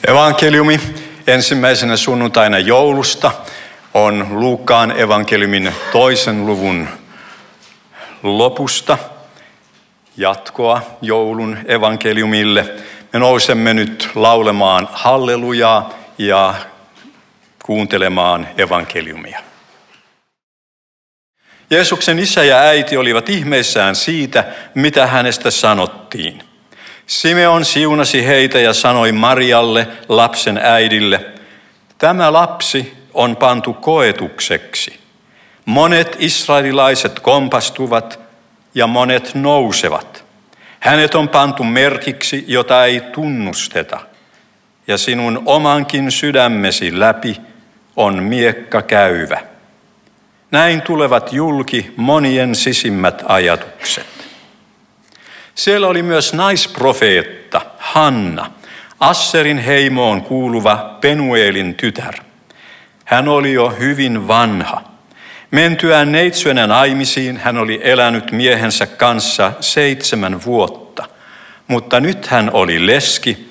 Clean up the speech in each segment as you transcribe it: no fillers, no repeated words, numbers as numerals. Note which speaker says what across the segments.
Speaker 1: Evankeliumi ensimmäisenä sunnuntaina joulusta on Luukkaan evankeliumin 2. luvun lopusta jatkoa joulun evankeliumille. Me nousemme nyt laulemaan hallelujaa ja kuuntelemaan evankeliumia. Jeesuksen isä ja äiti olivat ihmeissään siitä, mitä hänestä sanottiin. Simeon siunasi heitä ja sanoi Marialle, lapsen äidille, tämä lapsi on pantu koetukseksi. Monet israelilaiset kompastuvat ja monet nousevat. Hänet on pantu merkiksi, jota ei tunnusteta. Ja sinun omankin sydämesi läpi on miekka käyvä. Näin tulevat julki monien sisimmät ajatukset. Siellä oli myös naisprofeetta Hanna, Asserin heimoon kuuluva Penuelin tytär. Hän oli jo hyvin vanha. Mentyään neitsyenä naimisiin hän oli elänyt miehensä kanssa 7 vuotta, mutta nyt hän oli leski,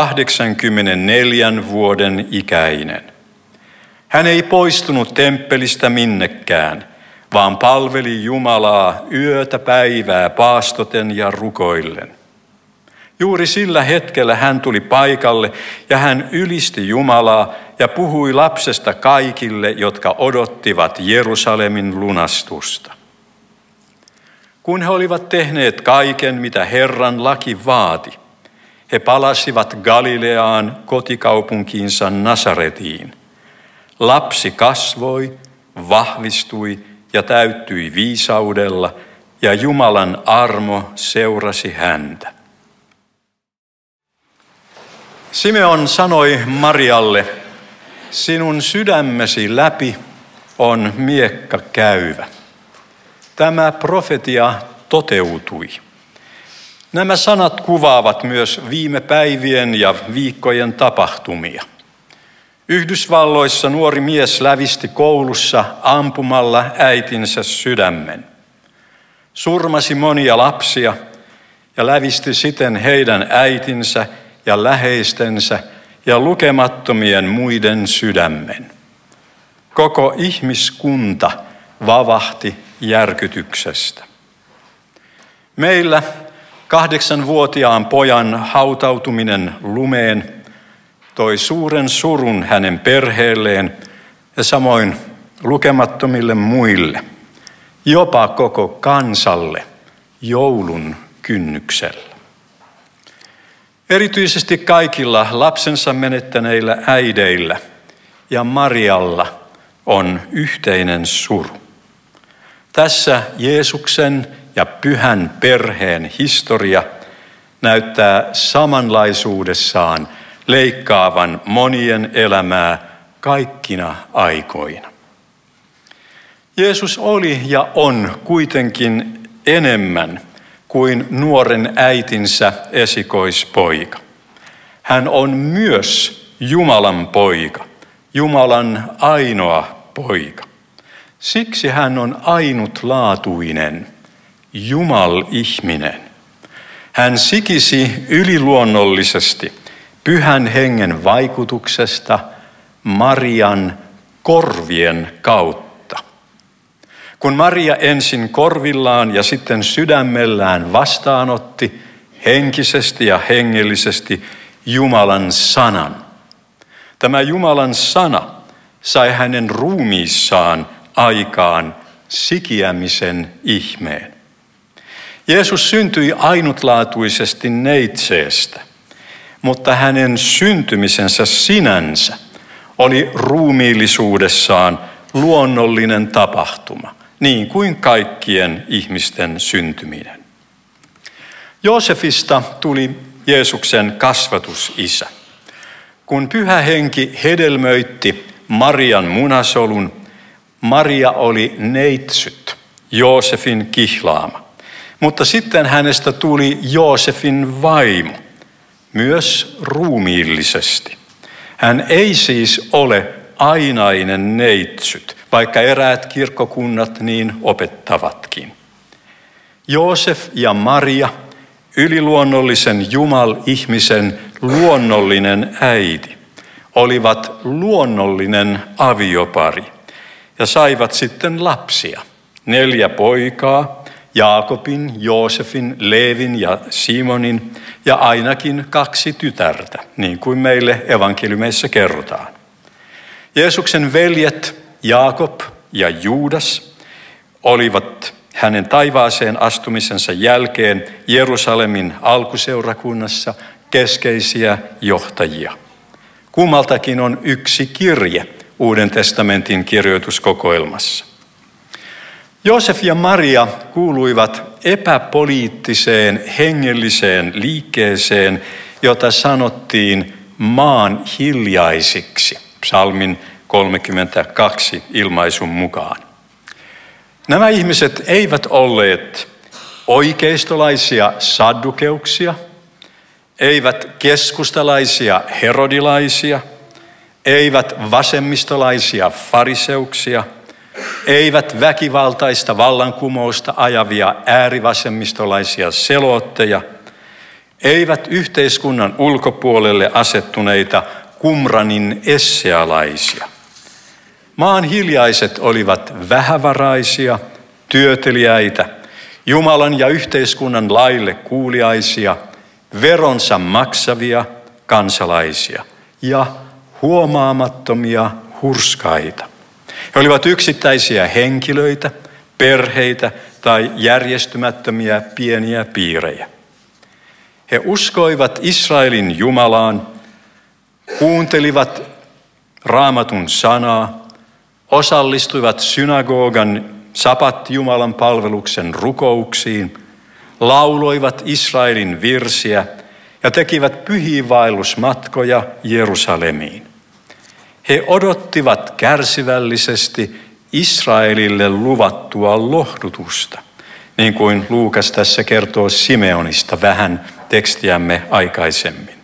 Speaker 1: 84 vuoden ikäinen. Hän ei poistunut temppelistä minnekään, vaan palveli Jumalaa yötä päivää paastoten ja rukoillen. Juuri sillä hetkellä hän tuli paikalle ja hän ylisti Jumalaa ja puhui lapsesta kaikille, jotka odottivat Jerusalemin lunastusta. Kun he olivat tehneet kaiken, mitä Herran laki vaati, he palasivat Galileaan kotikaupunkiinsa Nasaretiin. Lapsi kasvoi, vahvistui ja täyttyi viisaudella, ja Jumalan armo seurasi häntä. Simeon sanoi Marialle, sinun sydämesi läpi on miekka käyvä. Tämä profetia toteutui. Nämä sanat kuvaavat myös viime päivien ja viikkojen tapahtumia. Yhdysvalloissa nuori mies lävisti koulussa ampumalla äitinsä sydämen. Surmasi monia lapsia ja lävisti siten heidän äitinsä ja läheistensä ja lukemattomien muiden sydämen. Koko ihmiskunta vavahti järkytyksestä. Meillä 8-vuotiaan pojan hautautuminen lumeen toi suuren surun hänen perheelleen ja samoin lukemattomille muille, jopa koko kansalle joulun kynnyksellä. Erityisesti kaikilla lapsensa menettäneillä äideillä ja Marialla on yhteinen suru. Tässä Jeesuksen ja pyhän perheen historia näyttää samanlaisuudessaan leikkaavan monien elämää kaikkina aikoina. Jeesus oli ja on kuitenkin enemmän kuin nuoren äitinsä esikoispoika. Hän on myös Jumalan poika, Jumalan ainoa poika. Siksi hän on ainutlaatuinen, Jumal-ihminen. Hän sikisi yliluonnollisesti Pyhän Hengen vaikutuksesta Marian korvien kautta. Kun Maria ensin korvillaan ja sitten sydämellään vastaanotti henkisesti ja hengellisesti Jumalan sanan, tämä Jumalan sana sai hänen ruumiissaan aikaan sikiämisen ihmeen. Jeesus syntyi ainutlaatuisesti neitseestä, mutta hänen syntymisensä sinänsä oli ruumiillisuudessaan luonnollinen tapahtuma, niin kuin kaikkien ihmisten syntyminen. Joosefista tuli Jeesuksen kasvatusisä. Kun Pyhä Henki hedelmöitti Marian munasolun, Maria oli neitsyt, Joosefin kihlaama. Mutta sitten hänestä tuli Joosefin vaimo, myös ruumiillisesti. Hän ei siis ole ainainen neitsyt, vaikka eräät kirkkokunnat niin opettavatkin. Joosef ja Maria, yliluonnollisen Jumal-ihmisen luonnollinen äiti, olivat luonnollinen aviopari ja saivat sitten lapsia. 4 poikaa, Jaakobin, Joosefin, Leevin ja Simonin ja ainakin 2 tytärtä, niin kuin meille evankeliumeissa kerrotaan. Jeesuksen veljet Jaakob ja Juudas olivat hänen taivaaseen astumisensa jälkeen Jerusalemin alkuseurakunnassa keskeisiä johtajia. Kummaltakin on 1 kirje Uuden testamentin kirjoituskokoelmassa. Joosef ja Maria kuuluivat epäpoliittiseen hengelliseen liikkeeseen, jota sanottiin maan hiljaisiksi, psalmin 32 ilmaisun mukaan. Nämä ihmiset eivät olleet oikeistolaisia saddukeuksia, eivät keskustalaisia herodilaisia, eivät vasemmistolaisia fariseuksia, eivät väkivaltaista vallankumousta ajavia äärivasemmistolaisia selootteja, eivät yhteiskunnan ulkopuolelle asettuneita Qumranin essealaisia. Maan hiljaiset olivat vähävaraisia, työteliäitä, Jumalan ja yhteiskunnan laille kuuliaisia, veronsa maksavia kansalaisia ja huomaamattomia hurskaita. He olivat yksittäisiä henkilöitä, perheitä tai järjestymättömiä pieniä piirejä. He uskoivat Israelin Jumalaan, kuuntelivat Raamatun sanaa, osallistuivat synagogan sabat-Jumalan palveluksen rukouksiin, lauloivat Israelin virsiä ja tekivät pyhiinvaellusmatkoja Jerusalemiin. He odottivat kärsivällisesti Israelille luvattua lohdutusta, niin kuin Luukas tässä kertoo Simeonista vähän tekstiämme aikaisemmin.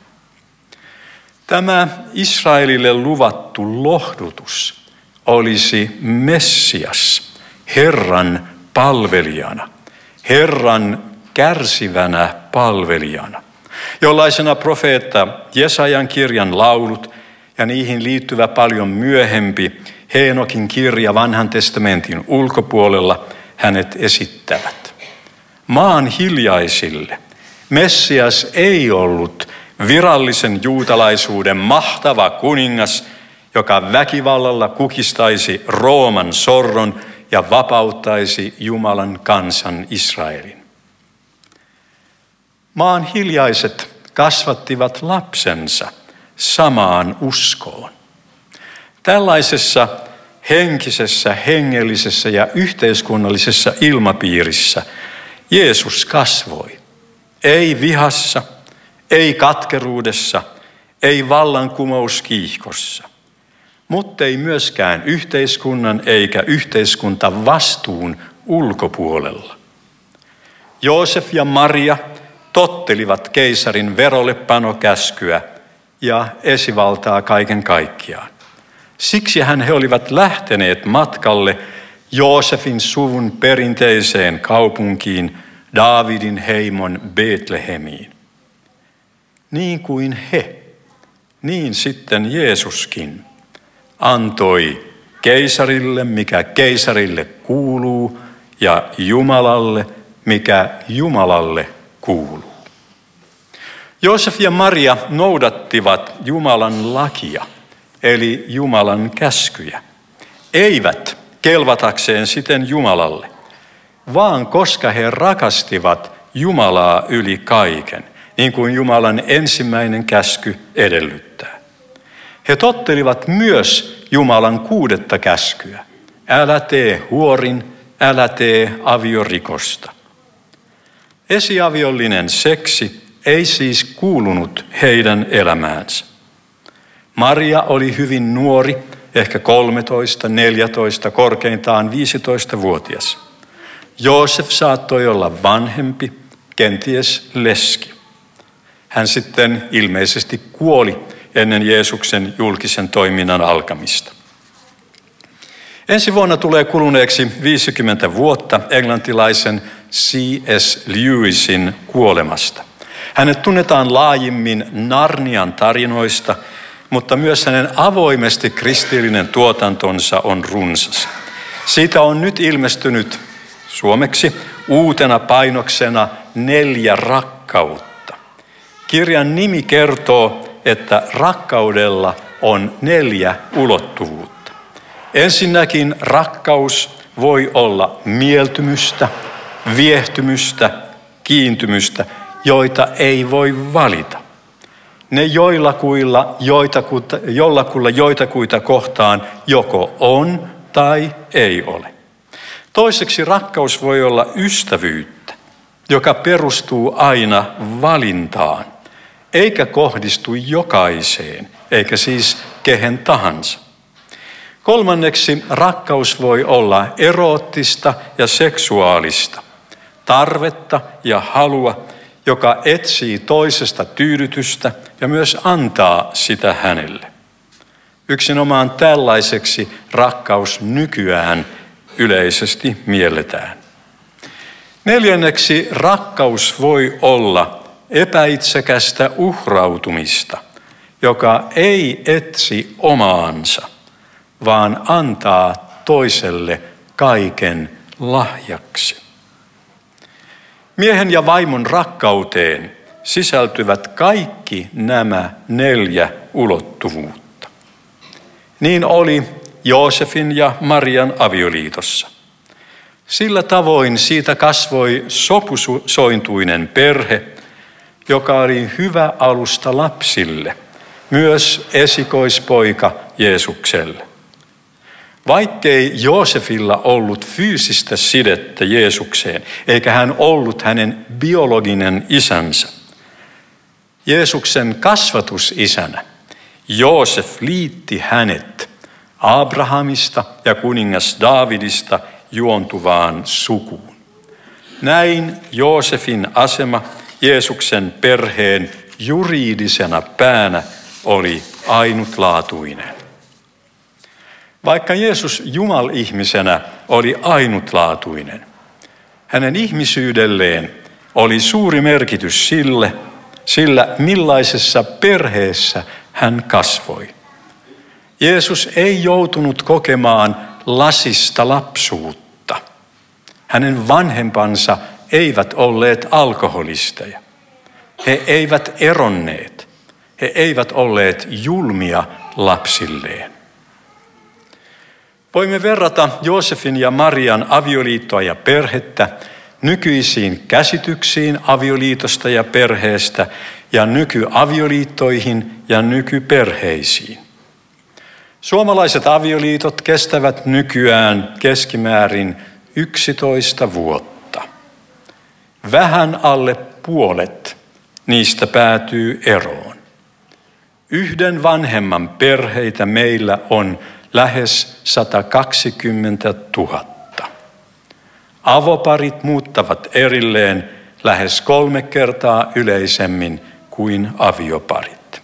Speaker 1: Tämä Israelille luvattu lohdutus olisi Messias, Herran palvelijana, Herran kärsivänä palvelijana, jollaisena profeetta Jesajan kirjan laulut ja niihin liittyvä paljon myöhempi Heenokin kirja Vanhan testamentin ulkopuolella hänet esittävät. Maan hiljaisille Messias ei ollut virallisen juutalaisuuden mahtava kuningas, joka väkivallalla kukistaisi Rooman sorron ja vapauttaisi Jumalan kansan Israelin. Maan hiljaiset kasvattivat lapsensa samaan uskoon. Tällaisessa henkisessä, hengellisessä ja yhteiskunnallisessa ilmapiirissä Jeesus kasvoi. Ei vihassa, ei katkeruudessa, ei vallankumouskiihkossa, mutta ei myöskään yhteiskunnan eikä yhteiskuntavastuun ulkopuolella. Joosef ja Maria tottelivat keisarin verollepanokäskyä ja esivaltaa kaiken kaikkiaan. Siksihän he olivat lähteneet matkalle Joosefin suvun perinteiseen kaupunkiin, Daavidin heimon Betlehemiin. Niin kuin he, niin sitten Jeesuskin antoi keisarille, mikä keisarille kuuluu, ja Jumalalle, mikä Jumalalle kuuluu. Joosef ja Maria noudattivat Jumalan lakia, eli Jumalan käskyjä. Eivät kelvatakseen siten Jumalalle, vaan koska he rakastivat Jumalaa yli kaiken, niin kuin Jumalan ensimmäinen käsky edellyttää. He tottelivat myös Jumalan 6. käskyä. Älä tee huorin, älä tee aviorikosta. Esiaviollinen seksi ei siis kuulunut heidän elämäänsä. Maria oli hyvin nuori, ehkä 13, 14, korkeintaan 15-vuotias. Joosef saattoi olla vanhempi, kenties leski. Hän sitten ilmeisesti kuoli ennen Jeesuksen julkisen toiminnan alkamista. Ensi vuonna tulee kuluneeksi 50 vuotta englantilaisen C.S. Lewisin kuolemasta. Hänet tunnetaan laajimmin Narnian tarinoista, mutta myös hänen avoimesti kristillinen tuotantonsa on runsas. Siitä on nyt ilmestynyt suomeksi uutena painoksena 4 rakkautta. Kirjan nimi kertoo, että rakkaudella on 4 ulottuvuutta. Ensinnäkin rakkaus voi olla mieltymystä, viehtymystä, kiintymystä, joita ei voi valita. Ne jollakulla joitakuita kohtaan joko on tai ei ole. Toiseksi rakkaus voi olla ystävyyttä, joka perustuu aina valintaan, eikä kohdistu jokaiseen, eikä siis kehen tahansa. Kolmanneksi rakkaus voi olla eroottista ja seksuaalista, tarvetta ja halua, joka etsii toisesta tyydytystä ja myös antaa sitä hänelle. Yksinomaan tällaiseksi rakkaus nykyään yleisesti mielletään. Neljänneksi rakkaus voi olla epäitsekästä uhrautumista, joka ei etsi omaansa, vaan antaa toiselle kaiken lahjaksi. Miehen ja vaimon rakkauteen sisältyvät kaikki nämä 4 ulottuvuutta. Niin oli Joosefin ja Marian avioliitossa. Sillä tavoin siitä kasvoi sopusointuinen perhe, joka oli hyvä alusta lapsille, myös esikoispoika Jeesukselle. Vaikkei Joosefilla ollut fyysistä sidettä Jeesukseen, eikä hän ollut hänen biologinen isänsä, Jeesuksen kasvatusisänä Joosef liitti hänet Abrahamista ja kuningas Daavidista juontuvaan sukuun. Näin Joosefin asema Jeesuksen perheen juridisena päänä oli ainutlaatuinen. Vaikka Jeesus Jumal-ihmisenä oli ainutlaatuinen, hänen ihmisyydelleen oli suuri merkitys sillä millaisessa perheessä hän kasvoi. Jeesus ei joutunut kokemaan lasista lapsuutta. Hänen vanhempansa eivät olleet alkoholisteja. He eivät eronneet. He eivät olleet julmia lapsilleen. Voimme verrata Joosefin ja Marian avioliittoa ja perhettä nykyisiin käsityksiin avioliitosta ja perheestä ja nykyavioliittoihin ja nykyperheisiin. Suomalaiset avioliitot kestävät nykyään keskimäärin 11 vuotta. Vähän alle puolet niistä päätyy eroon. 1 vanhemman perheitä meillä on lähes 120 000. Avoparit muuttavat erilleen lähes 3 kertaa yleisemmin kuin avioparit.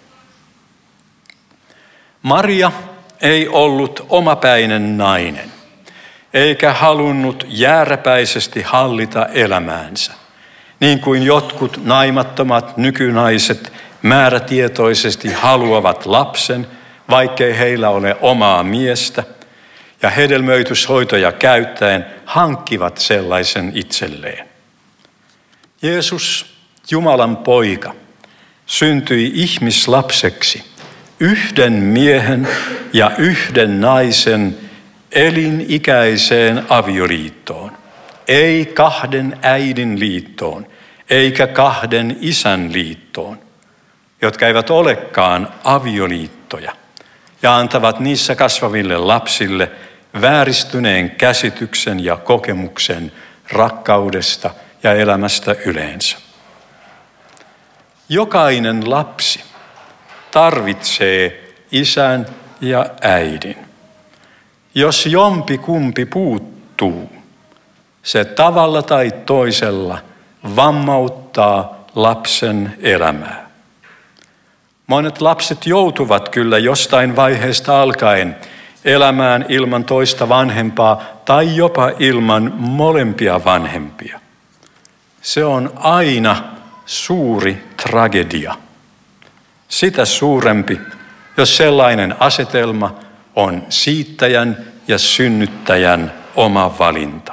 Speaker 1: Maria ei ollut omapäinen nainen, eikä halunnut jääräpäisesti hallita elämäänsä, niin kuin jotkut naimattomat nykynaiset määrätietoisesti haluavat lapsen, vaikkei heillä ole omaa miestä, ja hedelmöityshoitoja käyttäen hankkivat sellaisen itselleen. Jeesus, Jumalan poika, syntyi ihmislapseksi 1 miehen ja 1 naisen elinikäiseen avioliittoon, ei 2 äidin liittoon, eikä 2 isän liittoon, jotka eivät olekaan avioliittoja ja antavat niissä kasvaville lapsille vääristyneen käsityksen ja kokemuksen rakkaudesta ja elämästä yleensä. Jokainen lapsi tarvitsee isän ja äidin. Jos jompikumpi puuttuu, se tavalla tai toisella vammauttaa lapsen elämää. Monet lapset joutuvat kyllä jostain vaiheesta alkaen elämään ilman toista vanhempaa tai jopa ilman molempia vanhempia. Se on aina suuri tragedia. Sitä suurempi, jos sellainen asetelma on siittäjän ja synnyttäjän oma valinta.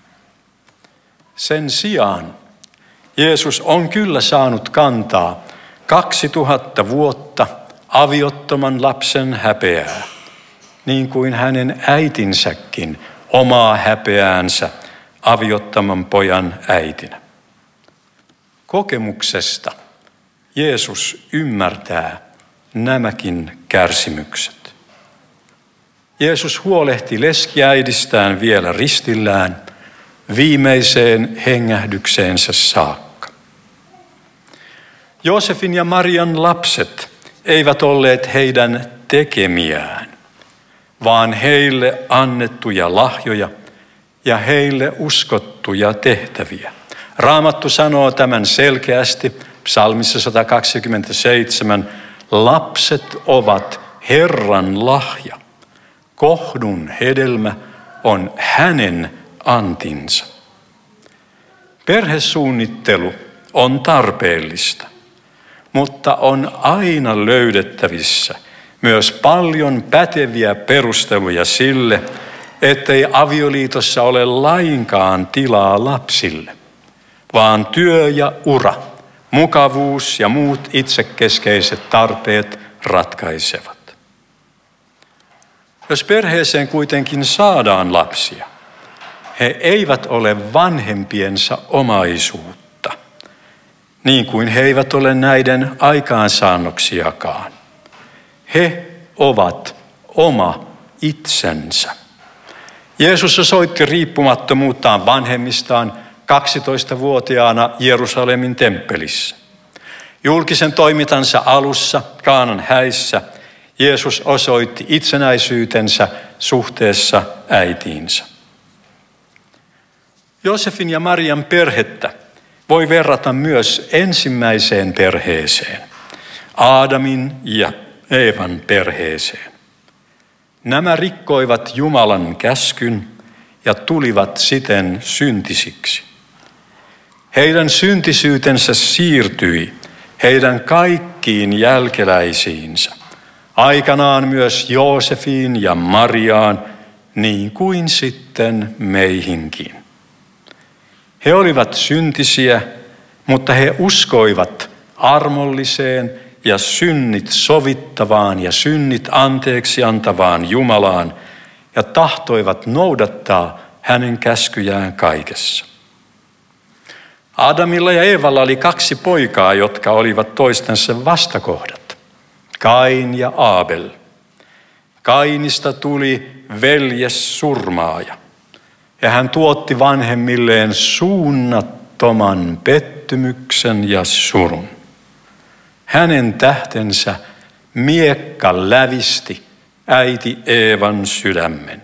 Speaker 1: Sen sijaan Jeesus on kyllä saanut kantaa 2000 vuotta aviottoman lapsen häpeää, niin kuin hänen äitinsäkin omaa häpeäänsä aviottoman pojan äitinä. Kokemuksesta Jeesus ymmärtää nämäkin kärsimykset. Jeesus huolehti leskiäidistään vielä ristillään viimeiseen hengähdykseensä saakka. Joosefin ja Marian lapset eivät olleet heidän tekemiään, vaan heille annettuja lahjoja ja heille uskottuja tehtäviä. Raamattu sanoo tämän selkeästi psalmissa 127. Lapset ovat Herran lahja. Kohdun hedelmä on hänen antinsa. Perhesuunnittelu on tarpeellista, mutta on aina löydettävissä myös paljon päteviä perusteluja sille, ettei avioliitossa ole lainkaan tilaa lapsille, vaan työ ja ura, mukavuus ja muut itsekeskeiset tarpeet ratkaisevat. Jos perheeseen kuitenkin saadaan lapsia, he eivät ole vanhempiensa omaisuutta, niin kuin he eivät ole näiden aikaansaannoksiakaan. He ovat oma itsensä. Jeesus osoitti riippumattomuuttaan vanhemmistaan 12-vuotiaana Jerusalemin temppelissä. Julkisen toimintansa alussa Kaanan häissä Jeesus osoitti itsenäisyytensä suhteessa äitiinsä. Joosefin ja Marian perhettä voi verrata myös ensimmäiseen perheeseen, Aadamin ja Eevan perheeseen. Nämä rikkoivat Jumalan käskyn ja tulivat siten syntisiksi. Heidän syntisyytensä siirtyi heidän kaikkiin jälkeläisiinsä, aikanaan myös Joosefiin ja Mariaan, niin kuin sitten meihinkin. He olivat syntisiä, mutta he uskoivat armolliseen ja synnit sovittavaan ja synnit anteeksi antavaan Jumalaan ja tahtoivat noudattaa hänen käskyjään kaikessa. Adamilla ja Eevalla oli 2 poikaa, jotka olivat toistensa vastakohdat, Kain ja Aabel. Kainista tuli veljessurmaaja ja hän tuotti vanhemmilleen suunnattoman pettymyksen ja surun. Hänen tähtensä miekka lävisti äiti Eevan sydämen.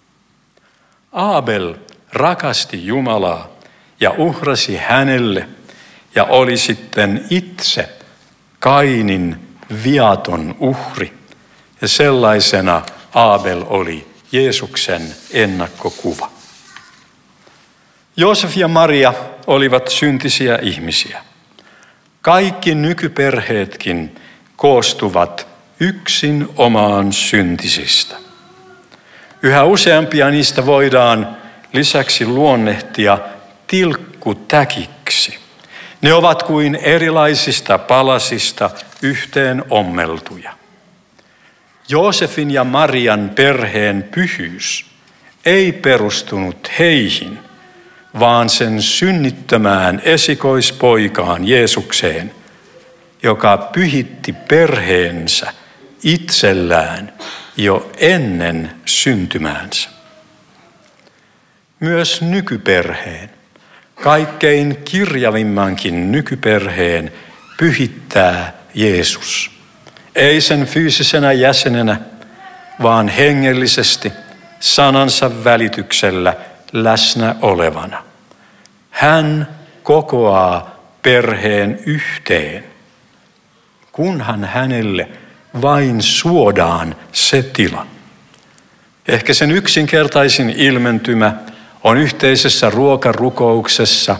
Speaker 1: Aabel rakasti Jumalaa ja uhrasi hänelle ja oli sitten itse Kainin viaton uhri. Ja sellaisena Aabel oli Jeesuksen ennakkokuva. Joosef ja Maria olivat syntisiä ihmisiä. Kaikki nykyperheetkin koostuvat yksin omaan syntisistä. Yhä useampia niistä voidaan lisäksi luonnehtia tilkkutäkiksi. Ne ovat kuin erilaisista palasista yhteen ommeltuja. Joosefin ja Marian perheen pyhyys ei perustunut heihin, vaan sen synnittömään esikoispoikaan Jeesukseen, joka pyhitti perheensä itsellään jo ennen syntymäänsä. Myös nykyperheen, kaikkein kirjavimmankin nykyperheen pyhittää Jeesus. Ei sen fyysisenä jäsenenä, vaan hengellisesti sanansa välityksellä läsnä olevana. Hän kokoaa perheen yhteen, kunhan hänelle vain suodaan se tila. Ehkä sen yksinkertaisin ilmentymä on yhteisessä ruokarukouksessa,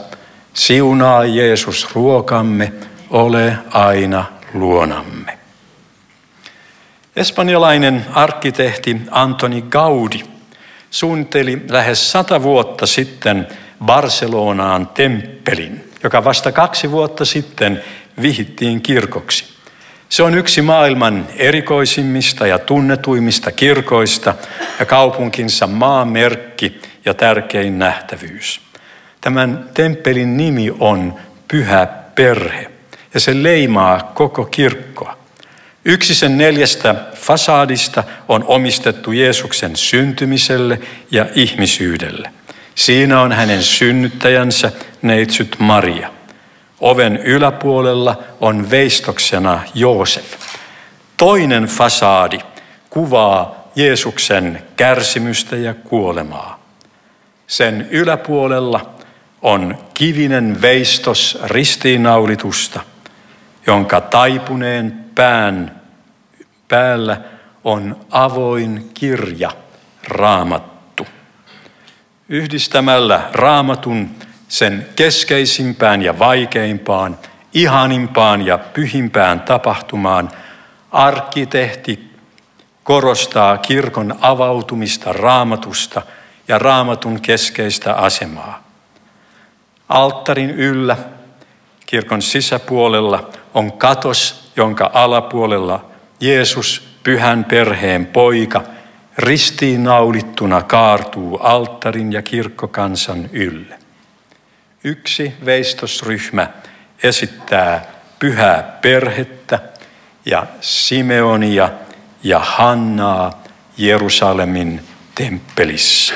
Speaker 1: Siunaa Jeesus ruokamme, ole aina luonamme. Espanjalainen arkkitehti Antoni Gaudi suunnitteli lähes 100 vuotta sitten Barcelonaan temppelin, joka vasta 2 vuotta sitten vihittiin kirkoksi. Se on yksi maailman erikoisimmista ja tunnetuimmista kirkoista ja kaupunkinsa maamerkki ja tärkein nähtävyys. Tämän temppelin nimi on Pyhä Perhe ja se leimaa koko kirkkoa. Yksi sen 4 fasaadista on omistettu Jeesuksen syntymiselle ja ihmisyydelle. Siinä on hänen synnyttäjänsä neitsyt Maria. Oven yläpuolella on veistoksena Joosef. Toinen fasaadi kuvaa Jeesuksen kärsimystä ja kuolemaa. Sen yläpuolella on kivinen veistos ristiinnaulitusta, jonka taipuneen pään päällä on avoin kirja, Raamattu. Yhdistämällä Raamatun sen keskeisimpään ja vaikeimpaan, ihanimpaan ja pyhimpään tapahtumaan, arkkitehti korostaa kirkon avautumista Raamatusta ja Raamatun keskeistä asemaa. Alttarin yllä, kirkon sisäpuolella, on katos, jonka alapuolella Jeesus, Pyhän Perheen poika, ristiinnaulittuna kaartuu alttarin ja kirkkokansan ylle. Yksi veistosryhmä esittää Pyhää Perhettä ja Simeonia ja Hannaa Jerusalemin temppelissä.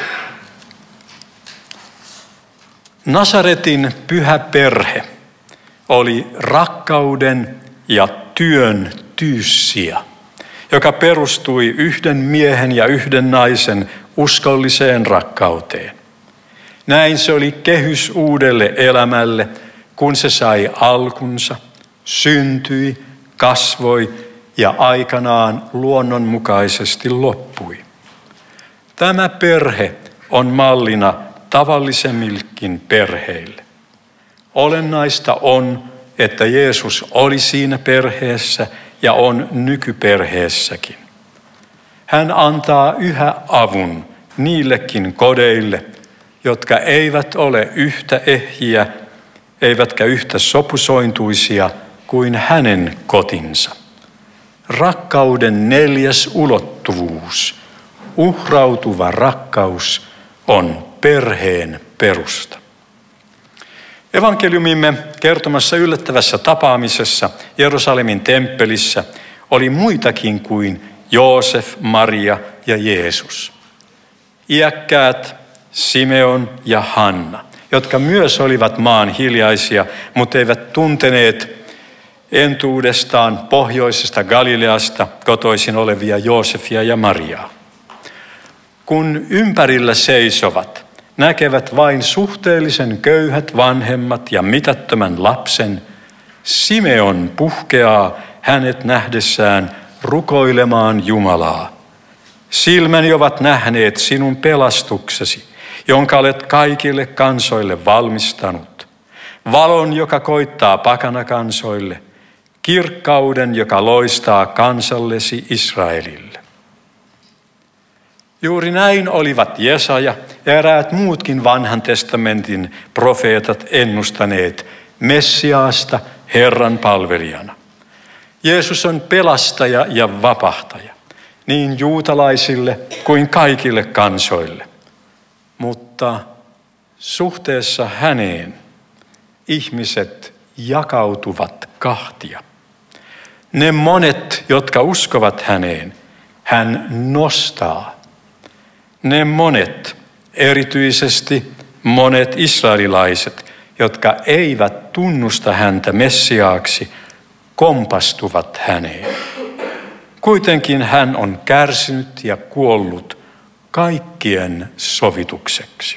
Speaker 1: Nasaretin Pyhä Perhe oli rakkauden ja työn tyyssiä, joka perustui yhden miehen ja yhden naisen uskolliseen rakkauteen. Näin se oli kehys uudelle elämälle, kun se sai alkunsa, syntyi, kasvoi ja aikanaan luonnonmukaisesti loppui. Tämä perhe on mallina tavallisemmillekin perheille. Olennaista on, että Jeesus oli siinä perheessä ja on nykyperheessäkin. Hän antaa yhä avun niillekin kodeille, jotka eivät ole yhtä ehjiä, eivätkä yhtä sopusointuisia kuin hänen kotinsa. Rakkauden 4. ulottuvuus, uhrautuva rakkaus, on perheen perusta. Evankeliumimme kertomassa yllättävässä tapaamisessa Jerusalemin temppelissä oli muitakin kuin Joosef, Maria ja Jeesus. Iäkkäät Simeon ja Hanna, jotka myös olivat maan hiljaisia, mutta eivät tunteneet entuudestaan pohjoisesta Galileasta kotoisin olevia Joosefia ja Mariaa. Kun ympärillä seisovat, näkevät vain suhteellisen köyhät vanhemmat ja mitättömän lapsen, Simeon puhkeaa hänet nähdessään rukoilemaan Jumalaa. Silmäni ovat nähneet sinun pelastuksesi, jonka olet kaikille kansoille valmistanut. Valon, joka koittaa pakanakansoille, kirkkauden, joka loistaa kansallesi Israelille. Juuri näin olivat Jesaja ja eräät muutkin vanhan testamentin profeetat ennustaneet Messiaasta Herran palvelijana. Jeesus on pelastaja ja vapahtaja, niin juutalaisille kuin kaikille kansoille. Mutta suhteessa häneen ihmiset jakautuvat kahtia. Ne monet, jotka uskovat häneen, hän nostaa. Ne monet, erityisesti monet israelilaiset, jotka eivät tunnusta häntä Messiaaksi, kompastuvat häneen. Kuitenkin hän on kärsinyt ja kuollut kaikkien sovitukseksi.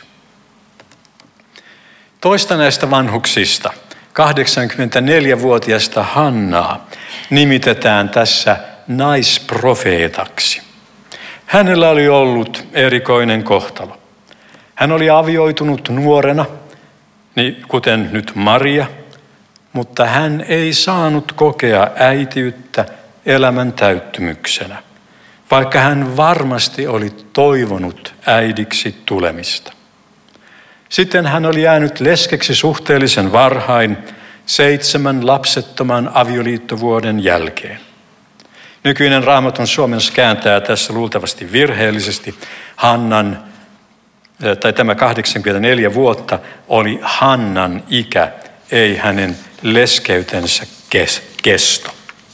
Speaker 1: Toista näistä vanhuksista, 84-vuotiaasta Hannaa, nimitetään tässä naisprofeetaksi. Hänellä oli ollut erikoinen kohtalo. Hän oli avioitunut nuorena, niin kuten nyt Maria, mutta hän ei saanut kokea äitiyttä elämän täyttymyksenä, vaikka hän varmasti oli toivonut äidiksi tulemista. Sitten hän oli jäänyt leskeksi suhteellisen varhain 7 lapsettoman avioliittovuoden jälkeen. Nykyinen Raamatun suomennos kääntää tässä luultavasti virheellisesti Hannan, tai tämä 84 vuotta oli Hannan ikä, ei hänen leskeytensä kesto.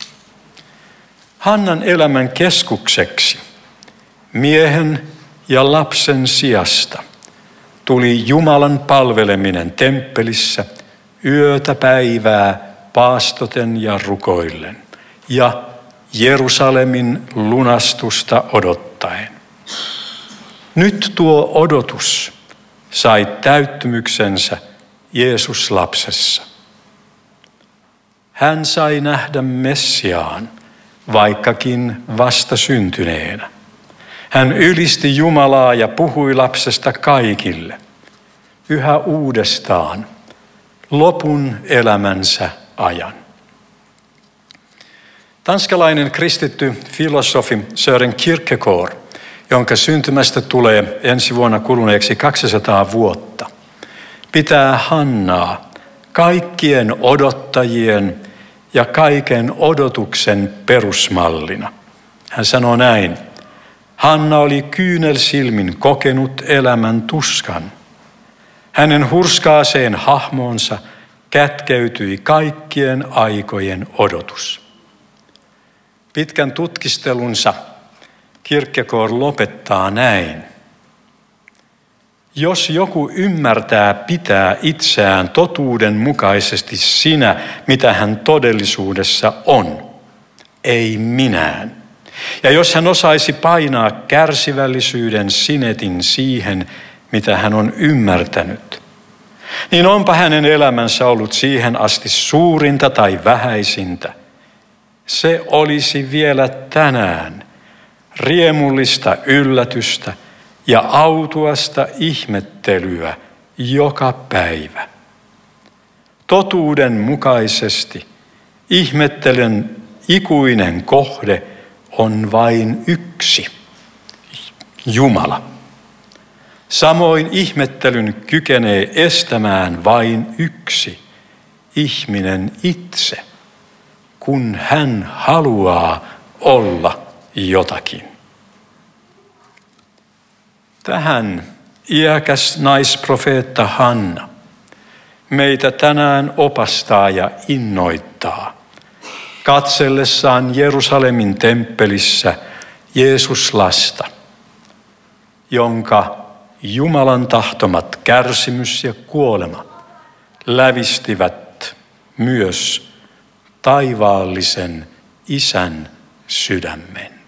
Speaker 1: Hannan elämän keskukseksi miehen ja lapsen sijasta tuli Jumalan palveleminen temppelissä yötä päivää paastoten ja rukoillen ja Jerusalemin lunastusta odottaen. Nyt tuo odotus sai täyttymyksensä Jeesus-lapsessa. Hän sai nähdä Messiaan, vaikkakin vasta syntyneenä. Hän ylisti Jumalaa ja puhui lapsesta kaikille, yhä uudestaan, lopun elämänsä ajan. Tanskalainen kristitty filosofi Søren Kierkegaard, jonka syntymästä tulee ensi vuonna kuluneeksi 200 vuotta, pitää Hannaa kaikkien odottajien ja kaiken odotuksen perusmallina. Hän sanoo näin: Hanna oli kyynelsilmin kokenut elämän tuskan. Hänen hurskaaseen hahmoonsa kätkeytyi kaikkien aikojen odotus. Pitkän tutkistelunsa Kierkegaard lopettaa näin: jos joku ymmärtää pitää itseään totuuden mukaisesti sinä, mitä hän todellisuudessa on, ei minään. Ja jos hän osaisi painaa kärsivällisyyden sinetin siihen, mitä hän on ymmärtänyt, niin onpa hänen elämänsä ollut siihen asti suurinta tai vähäisintä. Se olisi vielä tänään riemullista yllätystä ja autuasta ihmettelyä joka päivä. Totuuden mukaisesti ihmettelyn ikuinen kohde on vain yksi: Jumala. Samoin ihmettelyn kykenee estämään vain yksi: ihminen itse, kun hän haluaa olla jotakin. Tähän iäkäs naisprofeetta Hanna meitä tänään opastaa ja innoittaa katsellessaan Jerusalemin temppelissä Jeesus-lasta, jonka Jumalan tahtomat kärsimys ja kuolema lävistivät myös taivaallisen Isän sydämen.